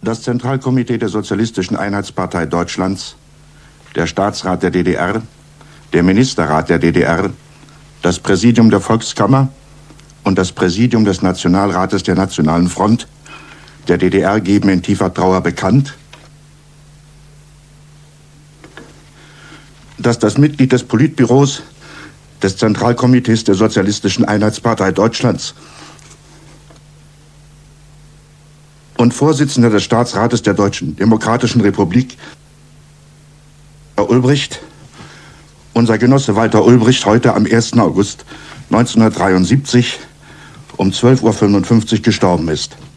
Das Zentralkomitee der Sozialistischen Einheitspartei Deutschlands, der Staatsrat der DDR, der Ministerrat der DDR, das Präsidium der Volkskammer und das Präsidium des Nationalrates der Nationalen Front der DDR geben in tiefer Trauer bekannt, dass das Mitglied des Politbüros des Zentralkomitees der Sozialistischen Einheitspartei Deutschlands und Vorsitzender des Staatsrates der Deutschen Demokratischen Republik, Herr Ulbricht, unser Genosse Walter Ulbricht, heute am 1. August 1973 um 12:55 Uhr gestorben ist.